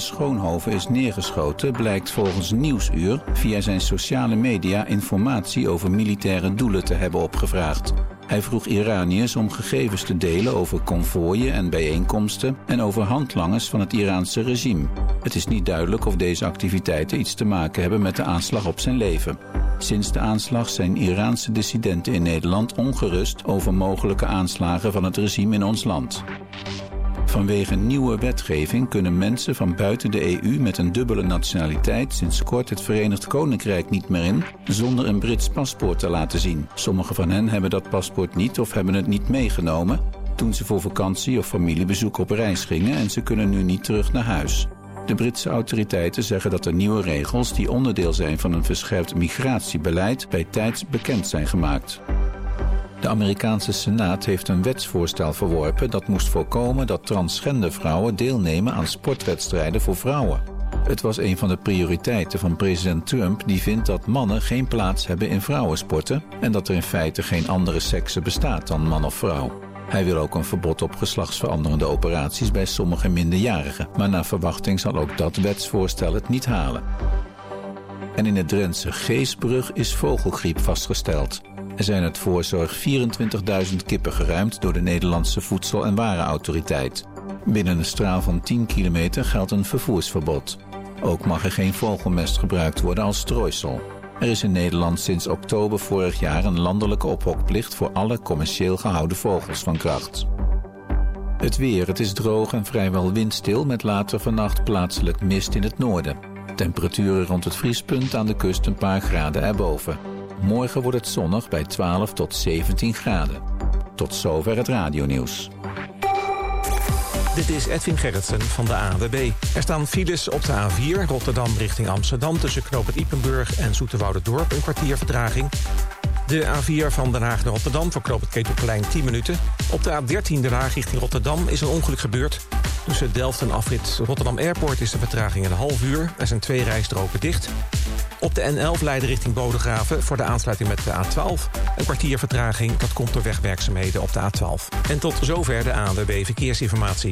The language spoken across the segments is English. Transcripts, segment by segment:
Schoonhoven is neergeschoten, blijkt volgens Nieuwsuur via zijn sociale media informatie over militaire doelen te hebben opgevraagd. Hij vroeg Iraniërs om gegevens te delen over konvooien en bijeenkomsten en over handlangers van het Iraanse regime. Het is niet duidelijk of deze activiteiten iets te maken hebben met de aanslag op zijn leven. Sinds de aanslag zijn Iraanse dissidenten in Nederland ongerust over mogelijke aanslagen van het regime in ons land. Vanwege nieuwe wetgeving kunnen mensen van buiten de EU met een dubbele nationaliteit sinds kort het Verenigd Koninkrijk niet meer in, zonder een Brits paspoort te laten zien. Sommigen van hen hebben dat paspoort niet of hebben het niet meegenomen toen ze voor vakantie of familiebezoek op reis gingen en ze kunnen nu niet terug naar huis. De Britse autoriteiten zeggen dat de nieuwe regels die onderdeel zijn van een verscherpt migratiebeleid bij tijds bekend zijn gemaakt. De Amerikaanse Senaat heeft een wetsvoorstel verworpen dat moest voorkomen dat transgender vrouwen deelnemen aan sportwedstrijden voor vrouwen. Het was een van de prioriteiten van president Trump die vindt dat mannen geen plaats hebben in vrouwensporten en dat er in feite geen andere sekse bestaat dan man of vrouw. Hij wil ook een verbod op geslachtsveranderende operaties bij sommige minderjarigen, maar naar verwachting zal ook dat wetsvoorstel het niet halen. En in het Drentse Geesbrug is vogelgriep vastgesteld. Er zijn uit voorzorg 24.000 kippen geruimd door de Nederlandse Voedsel- en Warenautoriteit. Binnen een straal van 10 kilometer geldt een vervoersverbod. Ook mag er geen vogelmest gebruikt worden als strooisel. Er is in Nederland sinds oktober vorig jaar een landelijke ophokplicht voor alle commercieel gehouden vogels van kracht. Het weer, het is droog en vrijwel windstil met later vannacht plaatselijk mist in het noorden. Temperaturen rond het vriespunt, aan de kust een paar graden erboven. Morgen wordt het zonnig bij 12 tot 17 graden. Tot zover het radionieuws. Dit is Edwin Gerritsen van de ANWB. Er staan files op de A4 Rotterdam richting Amsterdam tussen knooppunt Ypenburg en Zoeterwouderdorp, een kwartier vertraging. De A4 van Den Haag naar Rotterdam voor knooppunt Ketelplein 10 minuten. Op de A13 Den Haag richting Rotterdam is een ongeluk gebeurd. Tussen Delft en afrit Rotterdam Airport is de vertraging een half uur. Er zijn 2 rijstroken dicht. Op de N11 Leiden richting Bodegraven voor de aansluiting met de A12. Een kwartier vertraging, dat komt door wegwerkzaamheden op de A12. En tot zover de ANWB Verkeersinformatie.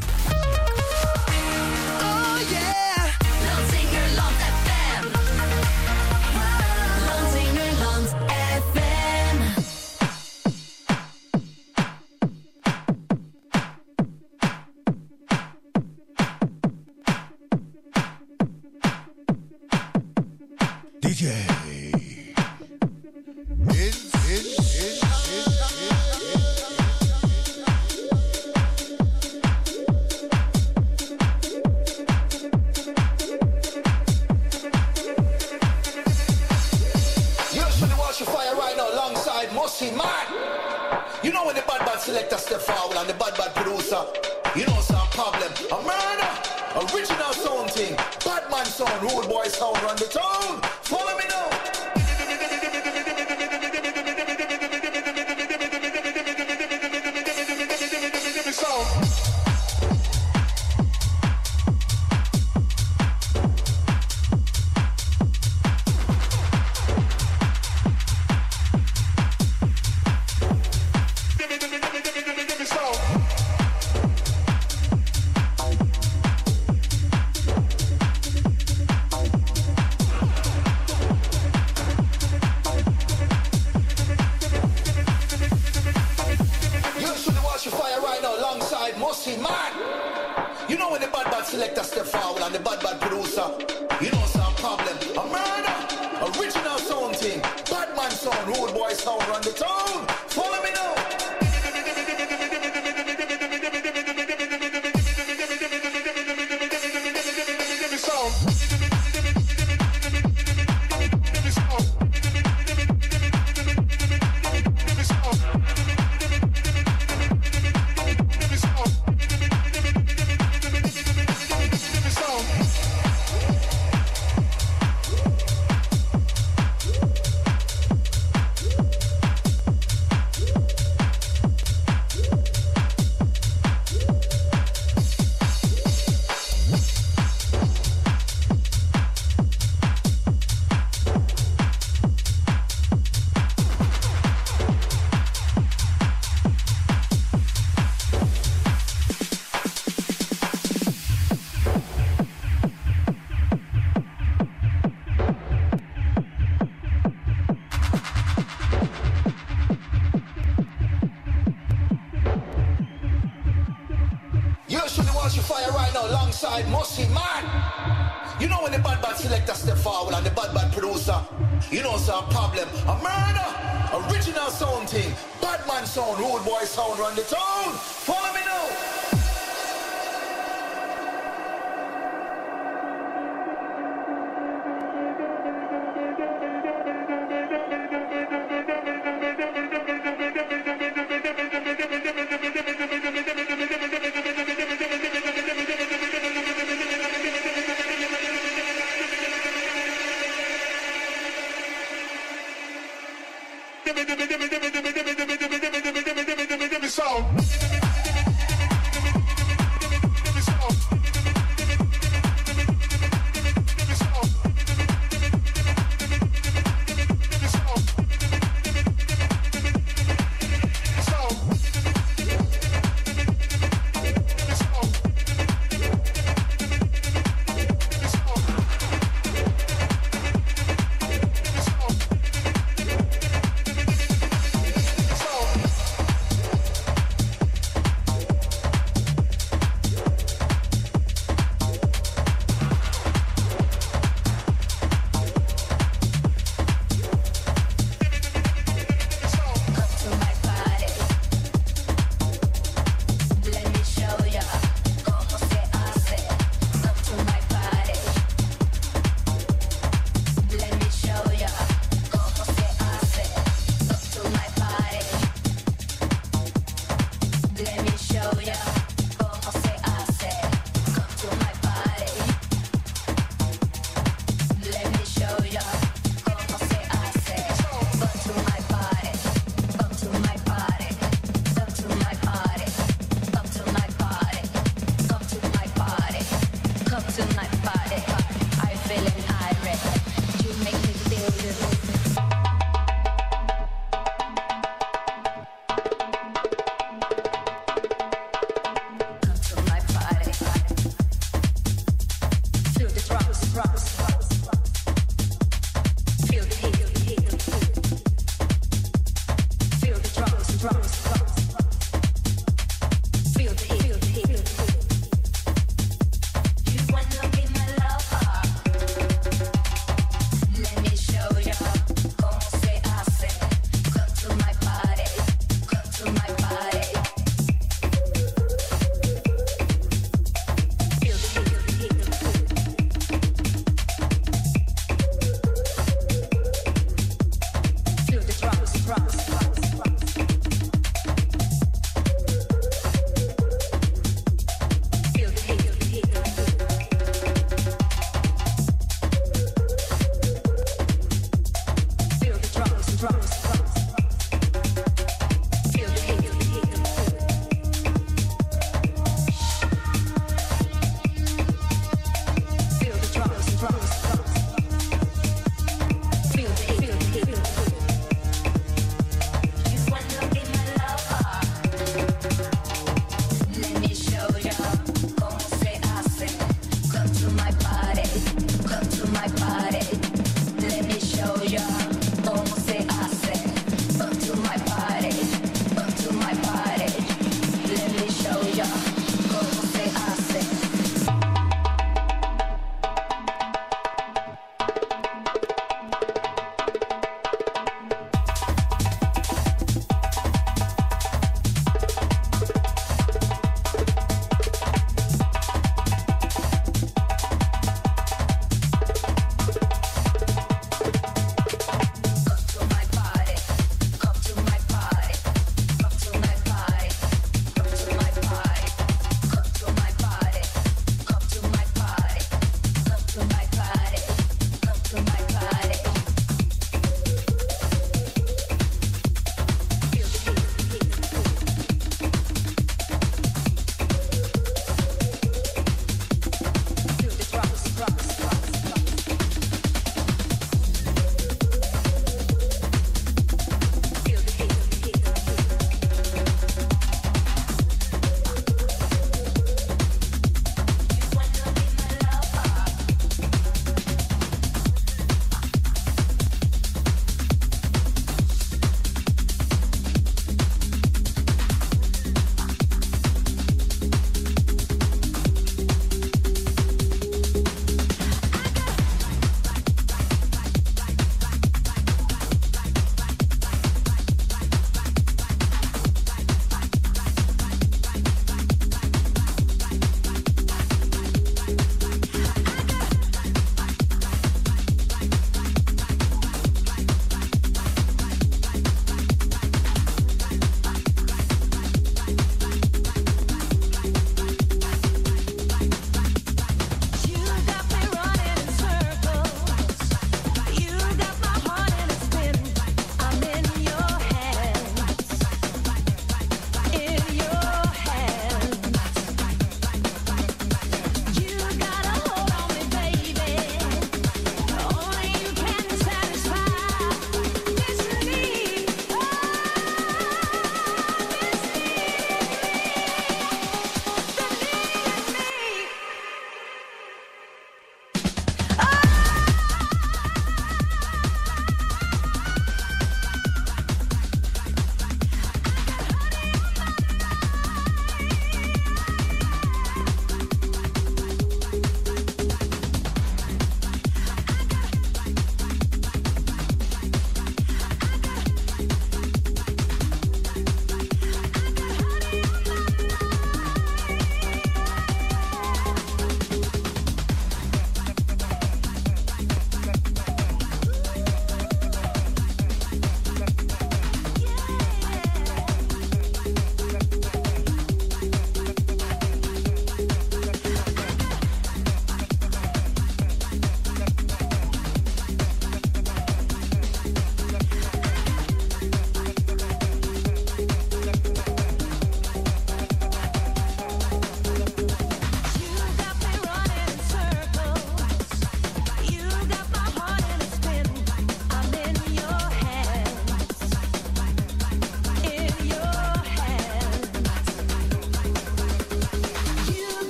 me, man. You know when the bad selector step forward and the bad producer, you know it's a problem. A murder, original sound thing, bad man sound, rude boy sound run the town. Follow me now.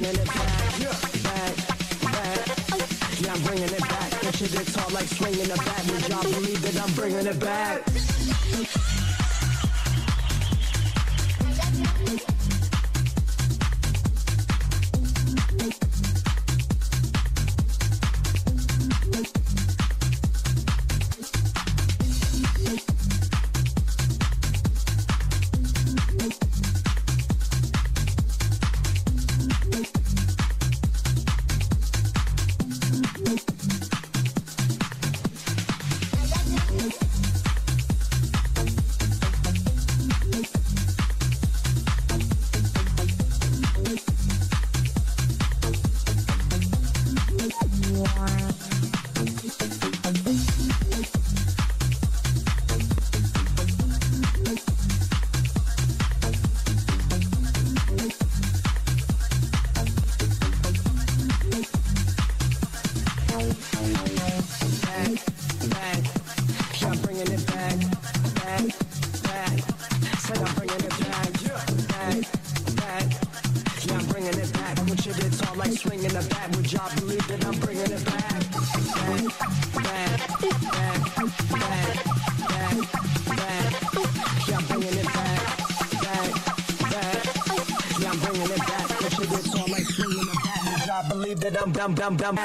bringing it back. Back, back. Yeah, I'm bringing it back. Put your guitar like swinging the bat. Would y'all believe that I'm bringing it back? Dumb.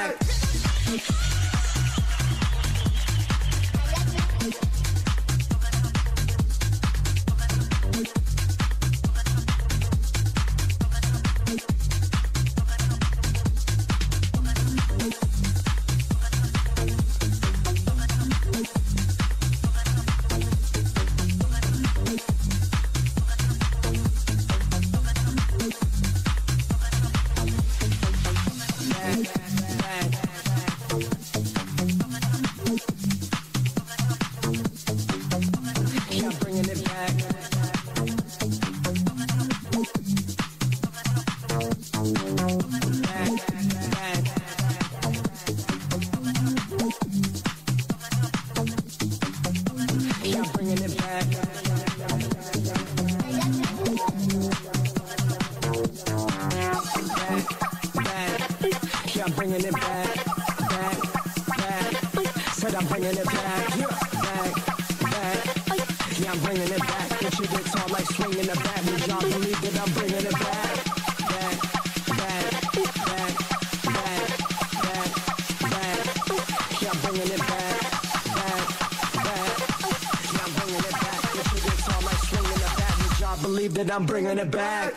I'm bringing it back.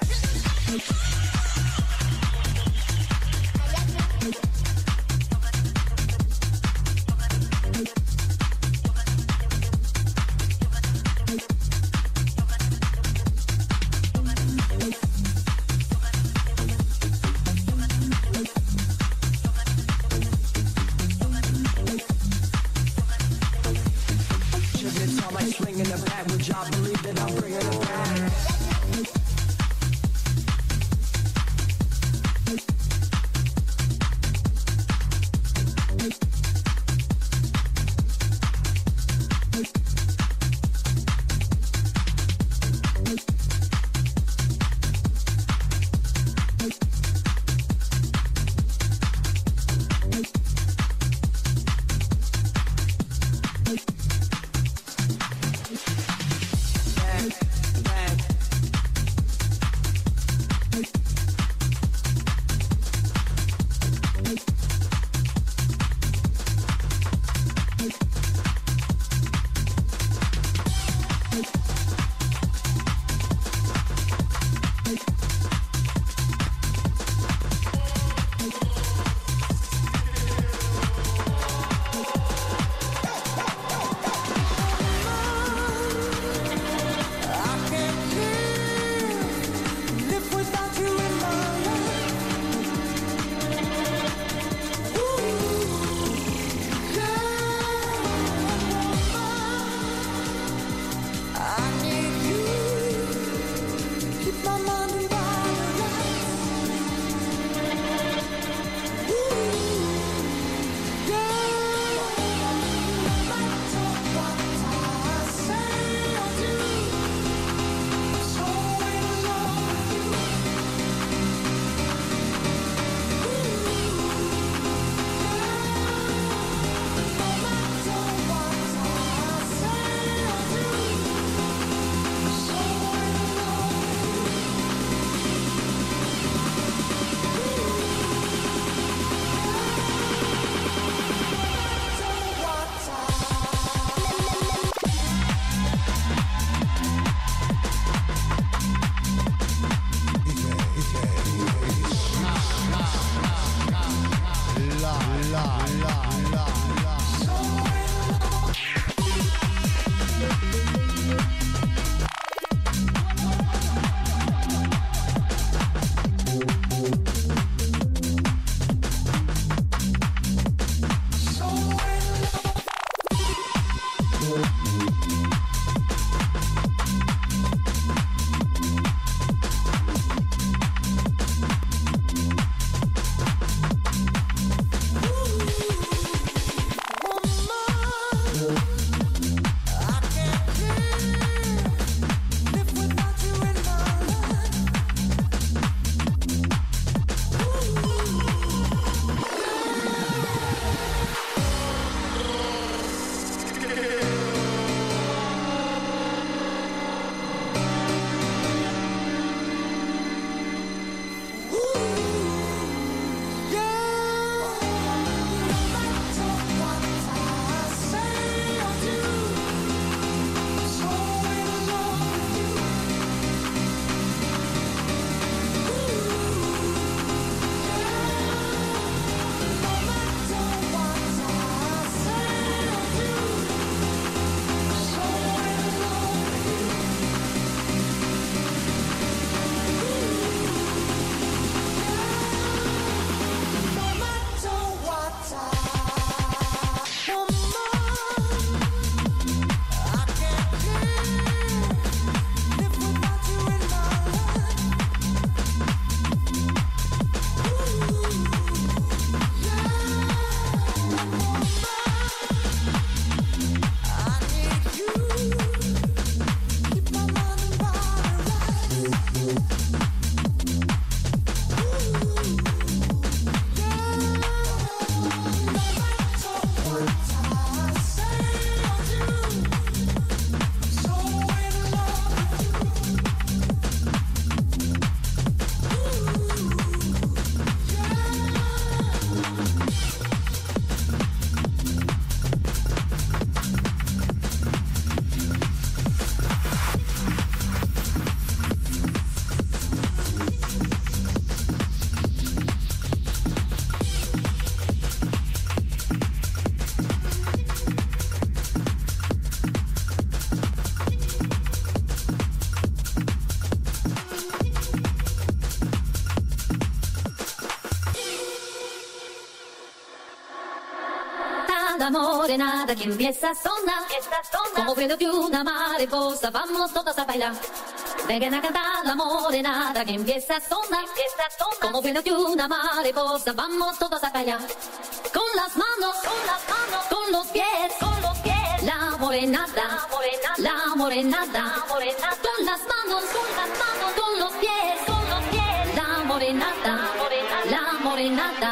Cada morenada que empieza a sonar, como vuelo de una mariposa, vamos todas a bailar. Vengan a cantar la morenada que empieza a sonar, como vuelo de una mariposa, vamos todas a bailar. Con las manos, con los pies, la morenada, la morenada, con las manos, con los pies, la morenada, la morenada.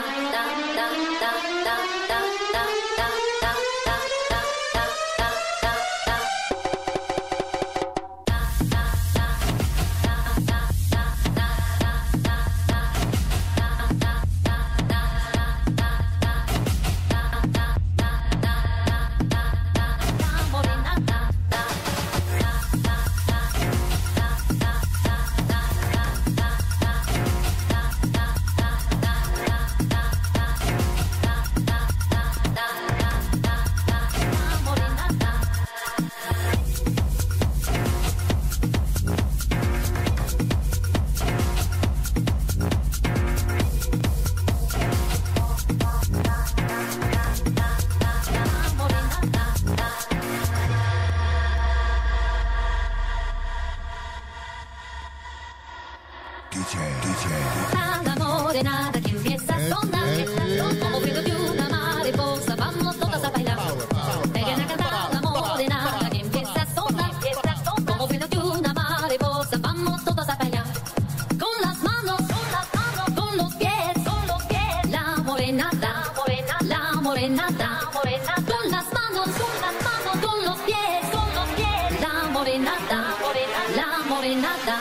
Cada morenada que empieza a sonar, como vuelo de una mariposa, vamos todas a bailar. Vengan a cantar la morenada que empieza a sonar, como vuelo de una mariposa, vamos todas a bailar. Con las manos, con los pies, la morenada, la morenada, con las manos, con los pies, la morenada, la morenada.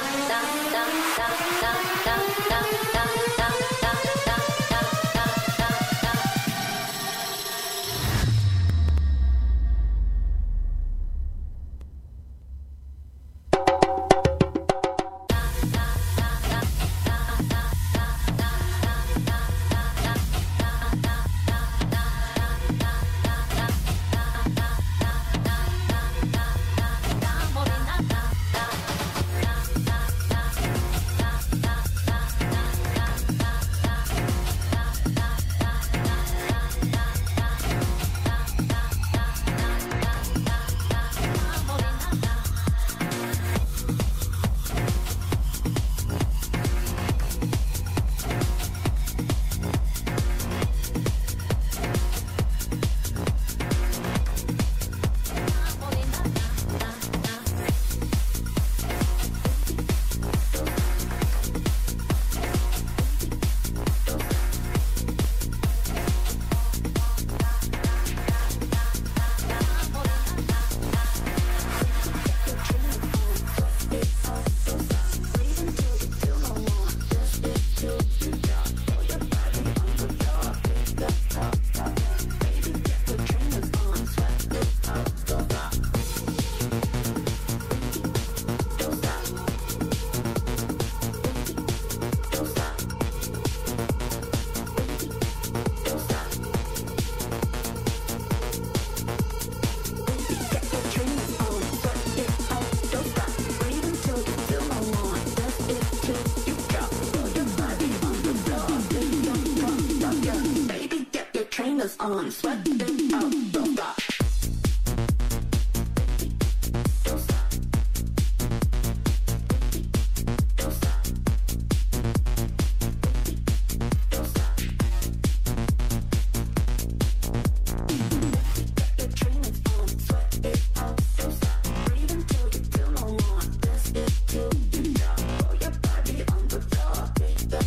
On, sweat it out, don't stop.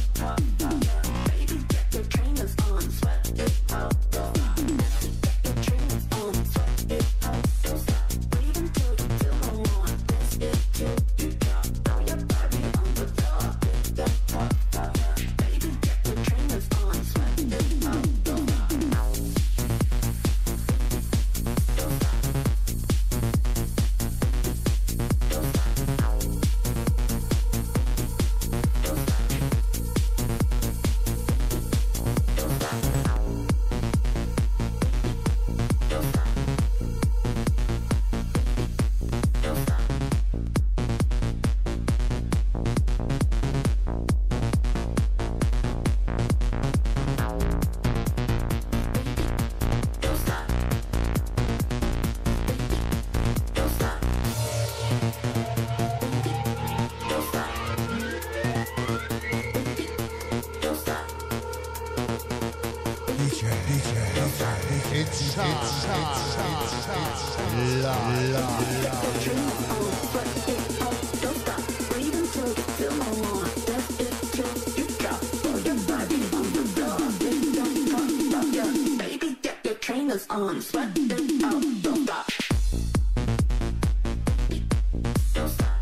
Train is on, sweat it out, don't stop. On, sweat it out, don't stop. Don't stop.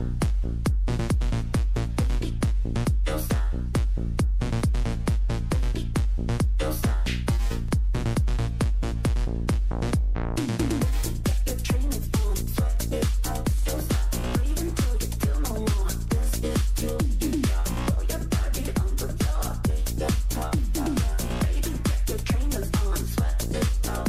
Don't stop. Don't stop. The train is on, sweat it out, don't stop. Breathe until you feel no more. This is till you drop. Throw your body on the floor. The top, baby, the train is on, sweat it out.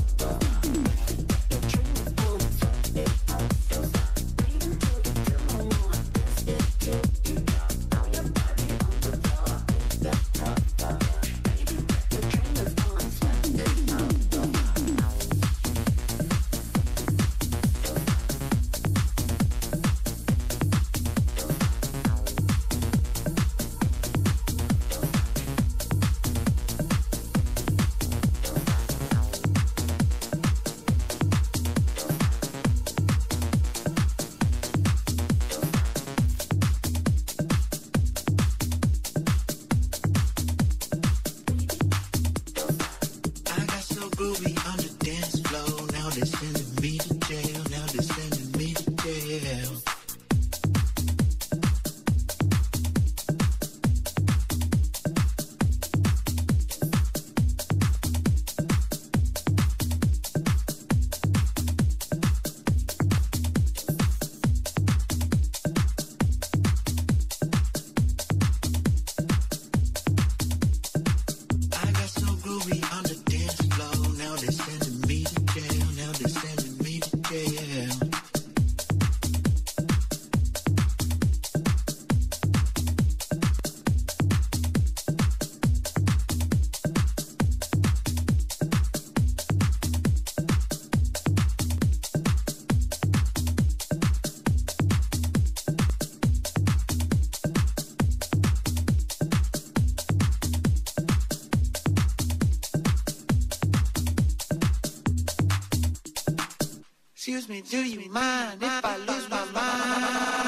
Excuse me, do you mind if I lose my mind?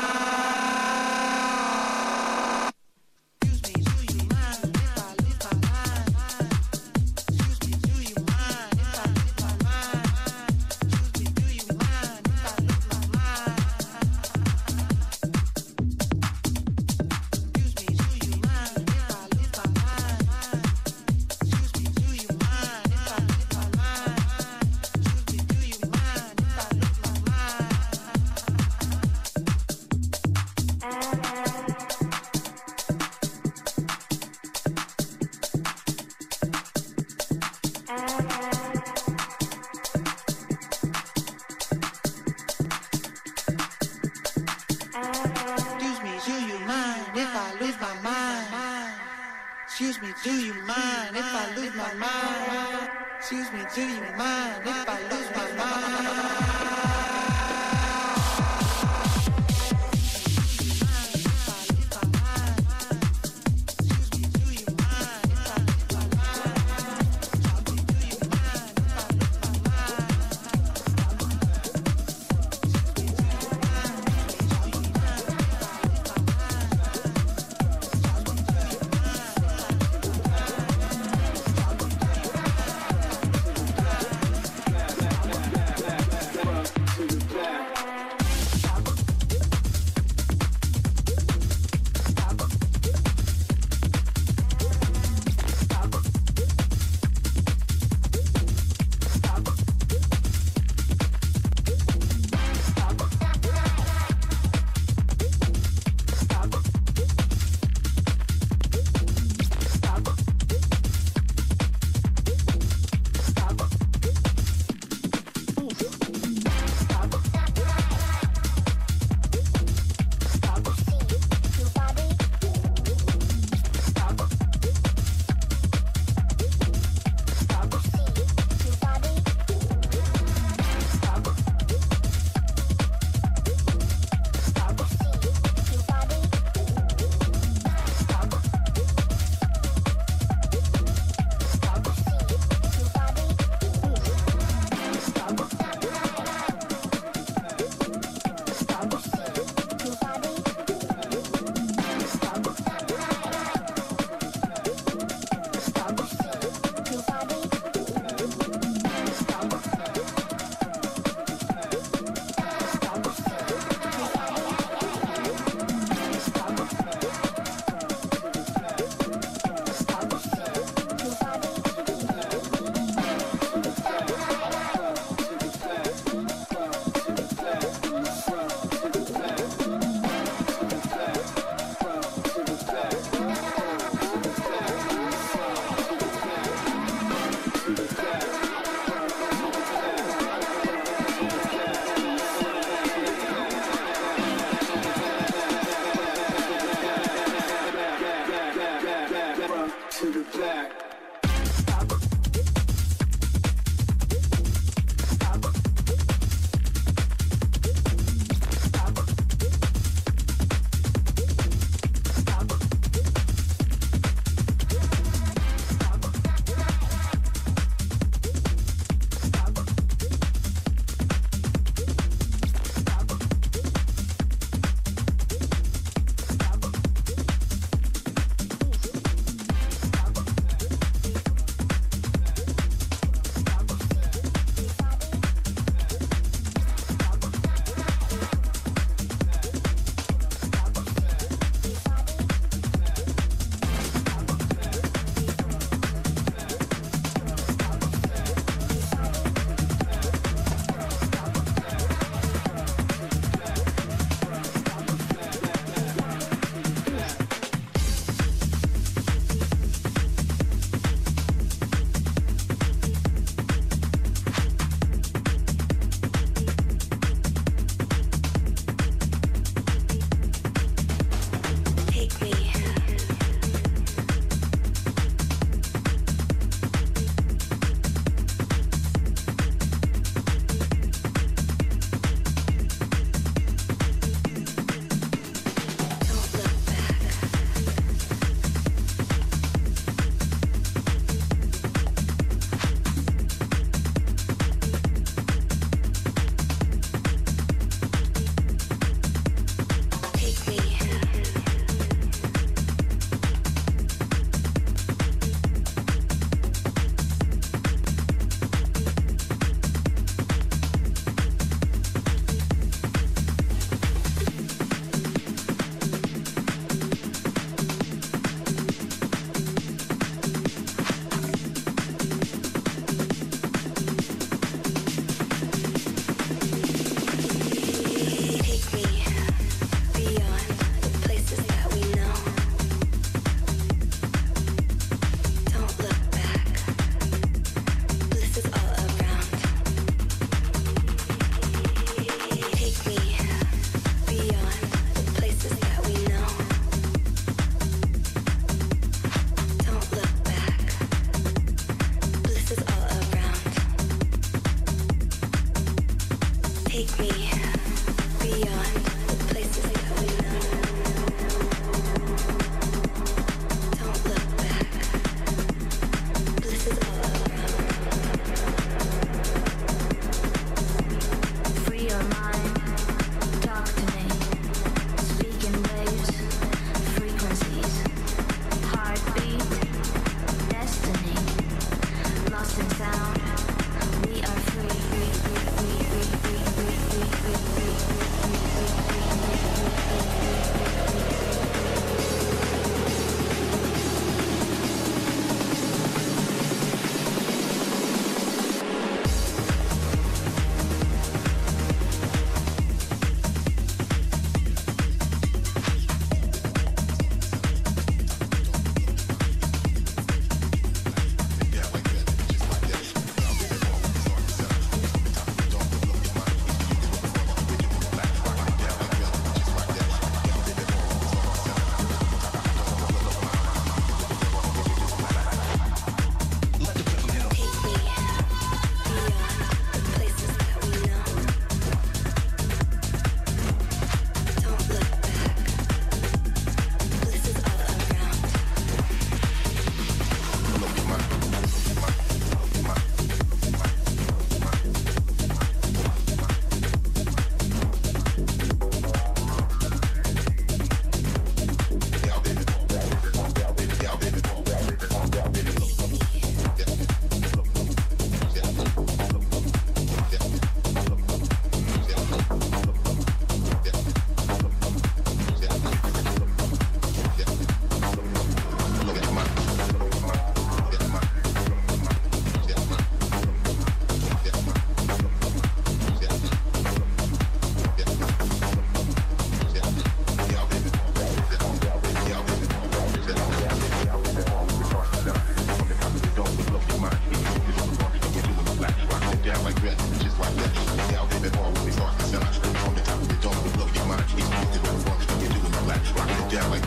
Excuse me, do you mind if I lose my mind? Excuse me, do you mind if I lose my mind?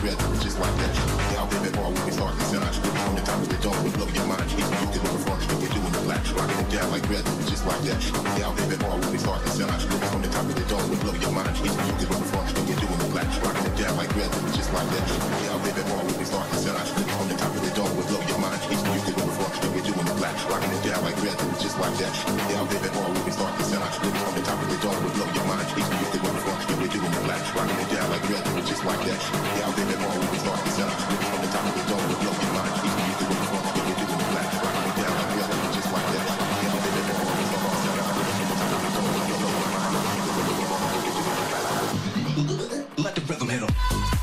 red, just like that. Yeah, I'll be before when we start to send out script from the top of the dome. We blow your mind, each you can look for, and we're doing the black, rocking it down like red, just like that. Yeah, I'll be before when we start to send out script from the top of the dome. We blow your mind, each you can look for, and we're doing the black, rocking it down like red, just like that. Yeah, I'll be before when we start to send out script from the top of the dome. We blow your mind, each you can look for, and we're doing the black, rocking it down like red, just like that. Yeah, I'll be before when we start to send out script from the top of the dome. We blow your mind, each you can look for, and we're doing the black, rocking it down like red, just like that. Yeah, I'll be before when we start to send out script from the top of the dome. We blow your mind, each you can look for, and we're doing the black, rocking it down like red, just like that. Yeah, I'll be before when we start to send out script from the top of the dome. We blow your mind, each you can look for, and we're doing the black. Let the rhythm hit 'em.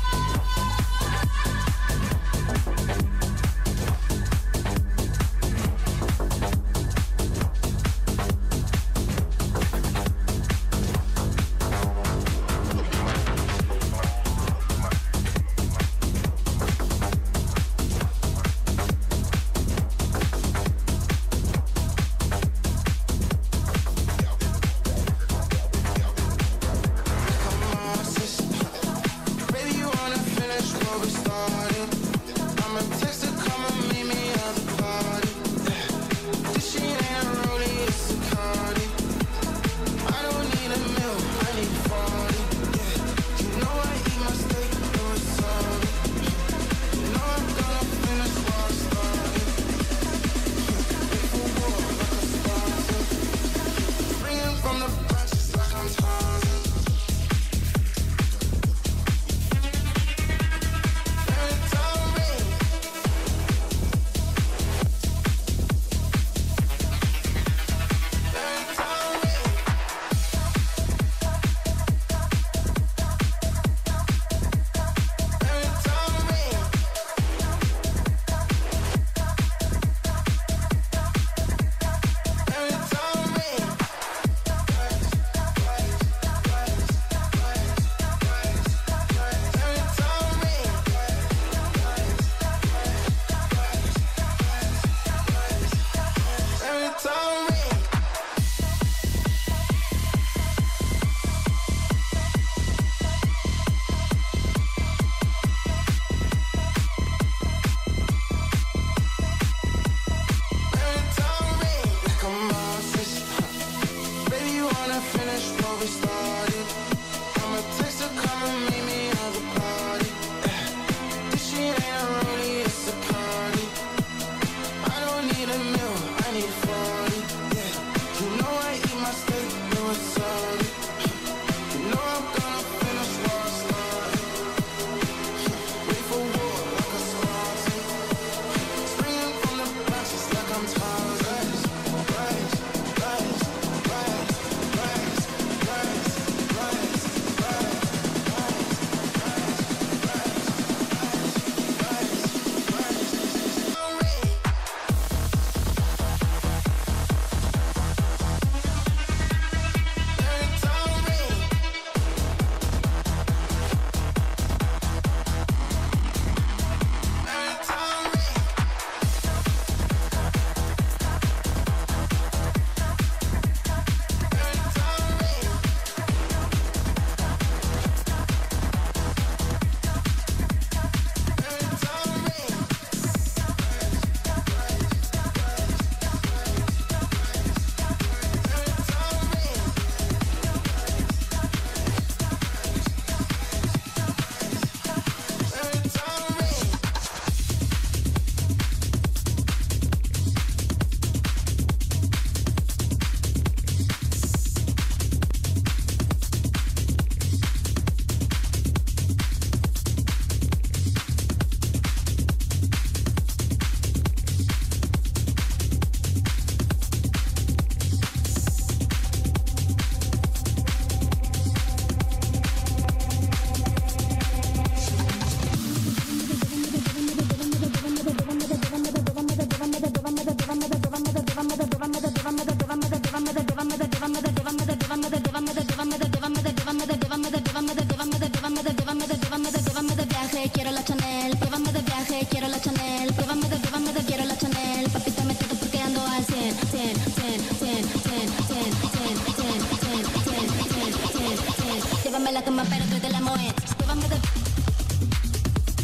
quiero la Chanel, llévame de viaje, quiero la Chanel, llévame de, quiero la Chanel, papita me todo porque ando al 100, 100, 100, 100, 100, 100, 100, 100, 100, 100, 100, 100, 100, llévame la cama pero desde la moe, llévame de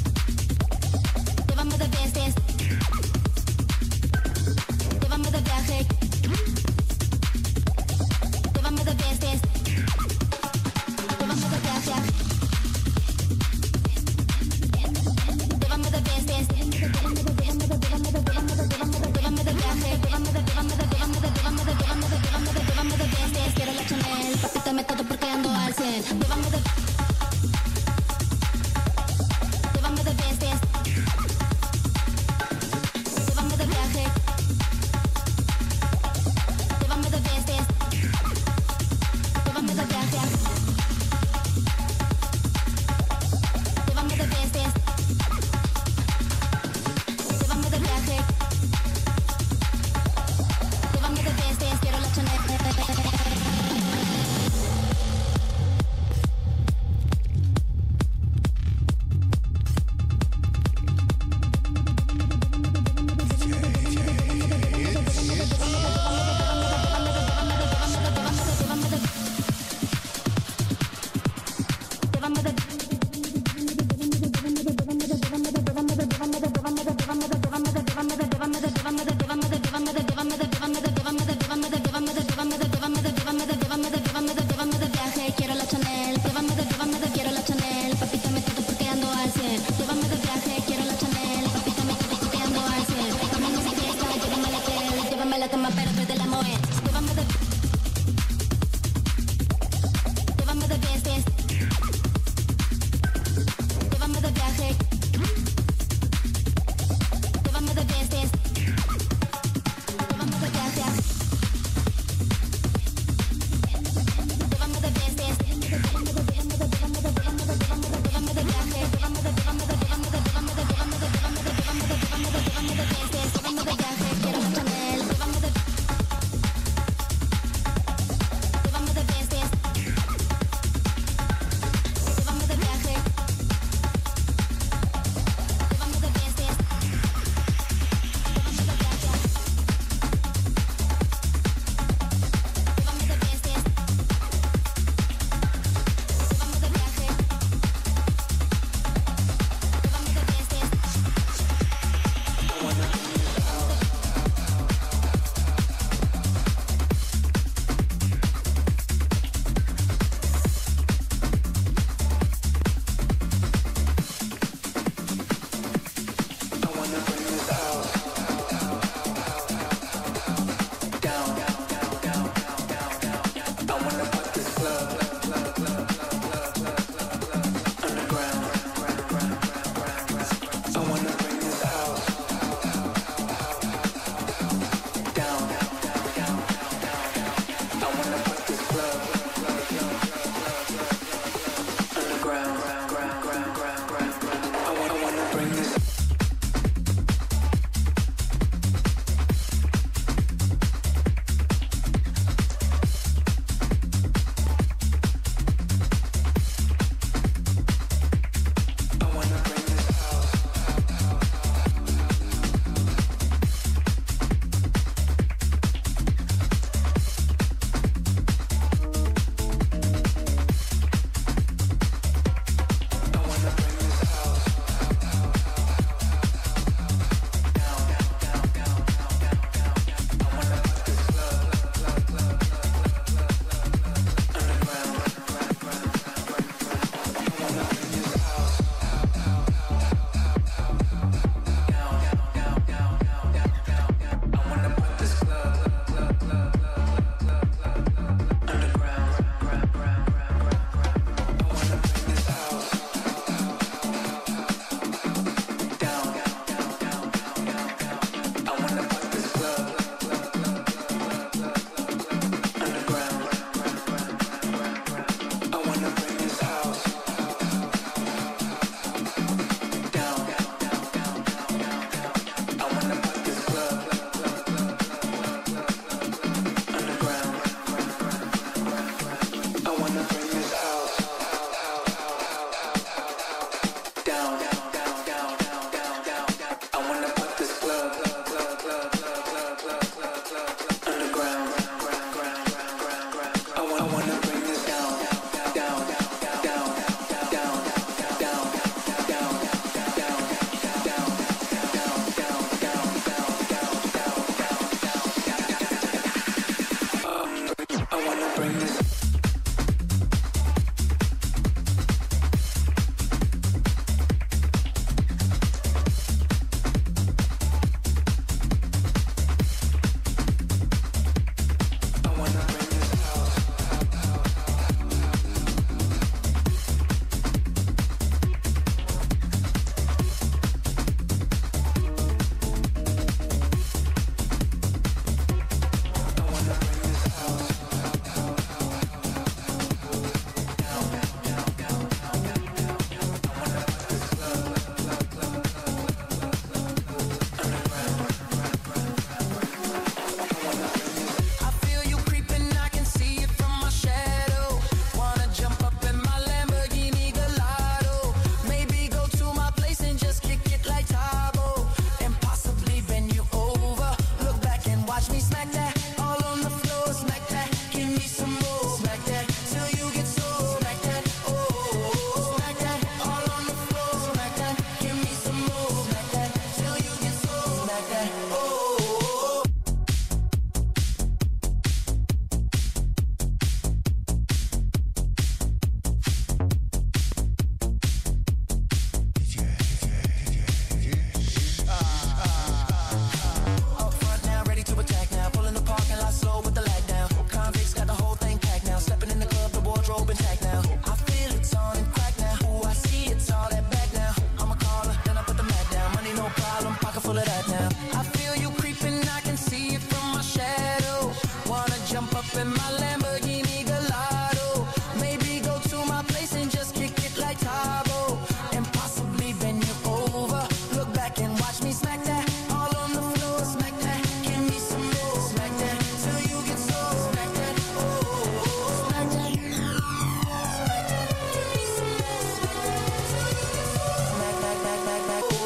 full of that now. I feel you creeping, I can see it from my shadow. Wanna jump up in my Lamborghini Gallardo. Maybe go to my place and just kick it like Tahoe. And possibly bend you over. Look back and watch me smack that. All on the floor, smack that. Give me some more, smack that. Till you get so, smack that. Oh, smack that. Smack that. Give me some more, smack that. Smack that. Oh.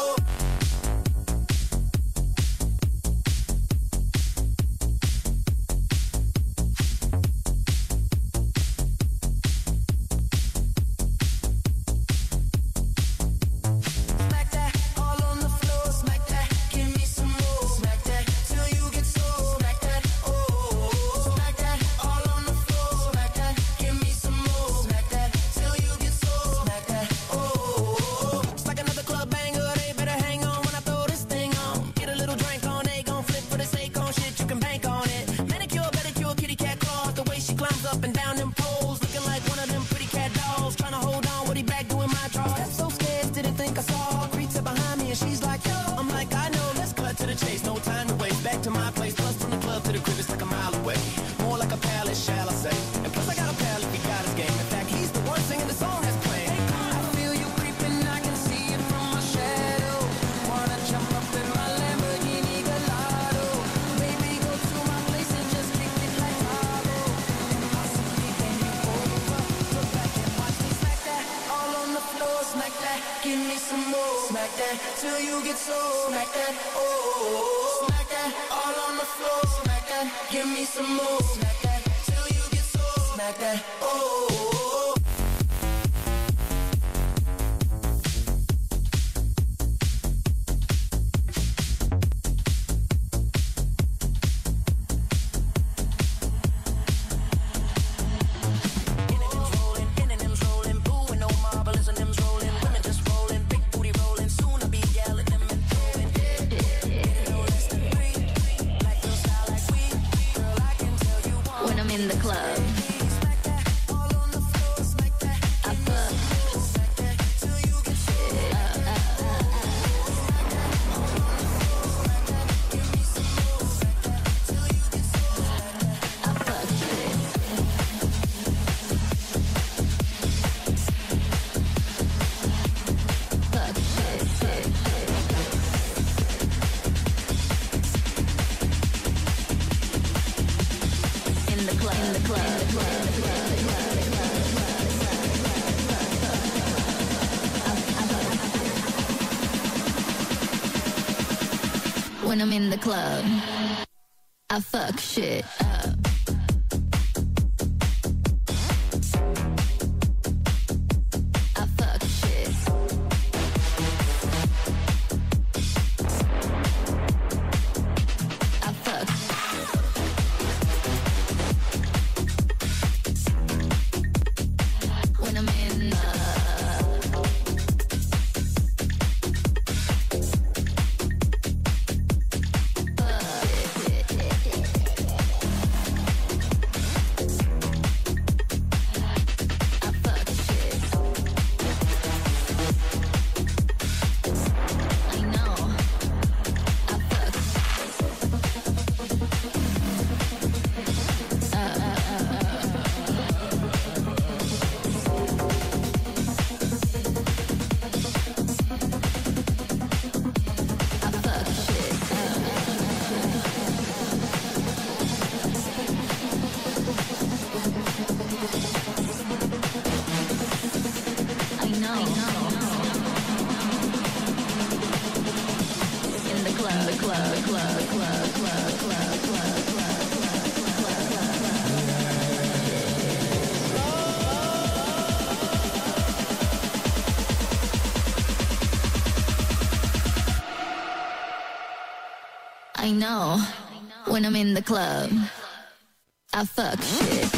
Smack that, all on the floor, smack that, give me some more, smack that, till you get so, smack that, oh, smack that, all on the floor, smack that, give me some more, smack that, till you get so, smack that, oh. It's like another club banger, they better hang on when I throw this thing on. Get a little drink on, they gon' flip for the sake on shit, you can bank on it. Manicure, pedicure, kitty cat claws, the way she climbs up and down them poles, looking like one of them pretty cat dolls, trying to hold on with he back doing my drawers. I'm so scared, didn't think I saw. Creeps up behind me and she's like, yo. I'm like, I know, let's cut to the chase, no time to waste. Back to my place, plus from the club to the crib, it's like a mile away. More like a palace, shall I say. And plus I got a pal if he got his game. In fact, he's the one singing the song that's playing. I feel you creeping, I can see it from my shadow. Wanna jump up in my Lamborghini Gallardo. Maybe go to my place and just kick it like Tahoe. And possibly bend you over. Look back and watch me smack that. All on the floor, smack that. Give me some more, smack that. Till you get so, smack that. Oh, smack that. All on the floor, smack that. Give me some more, smack that. Till you get so, smack that. Oh. When I'm in the club, I fuck. I fuck shit. Fuck shit. In the club, in the club, in the club, in the club. When I'm in the club, I fuck shit up. I fuck shit. I fuck. When I'm in the I know when I'm in the club, I fuck shit.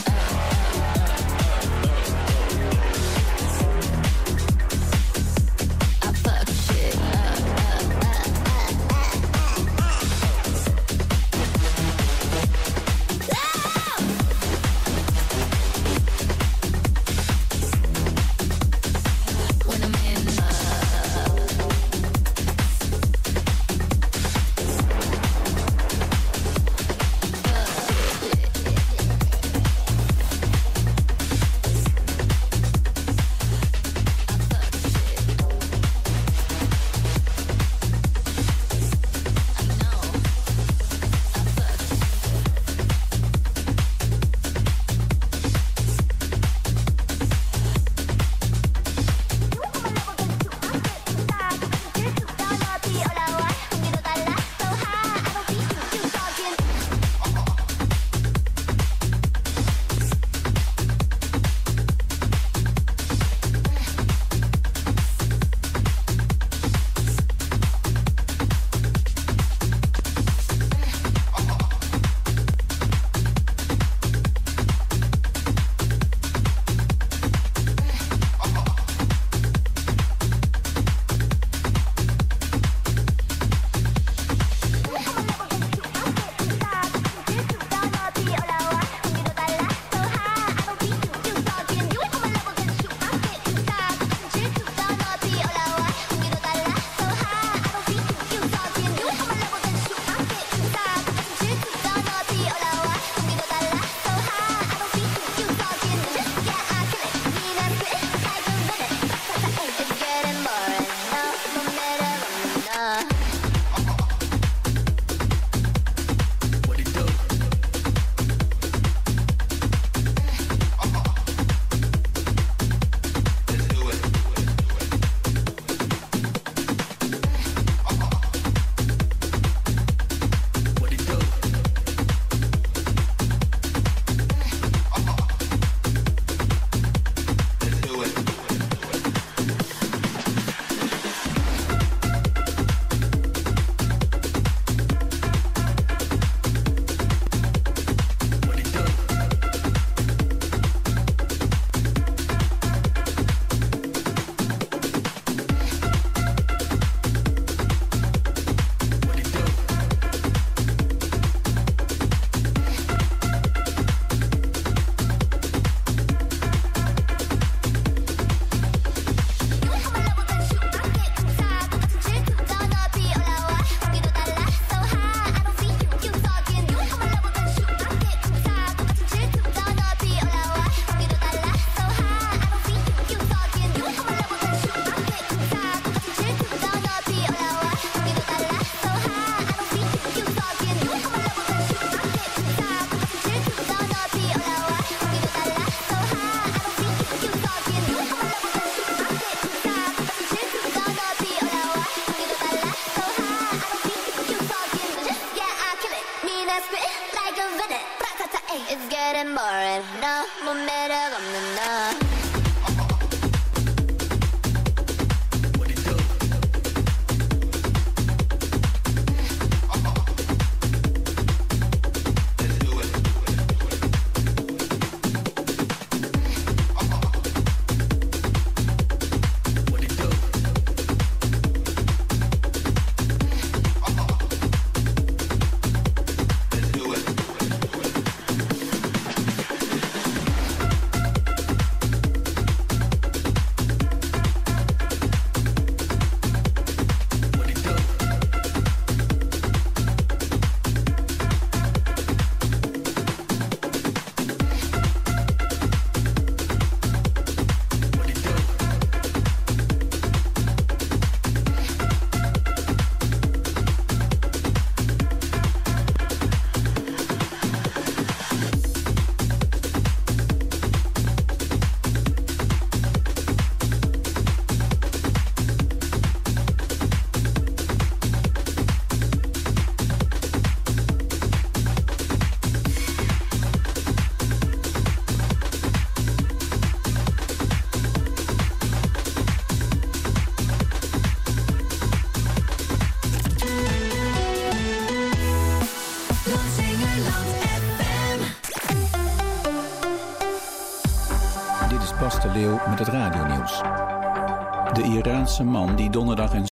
I fuck shit. When I'm in 나 몸매를 없는 나 Dit is Bas de Leeuw met het radionieuws. De Iraanse man die donderdag en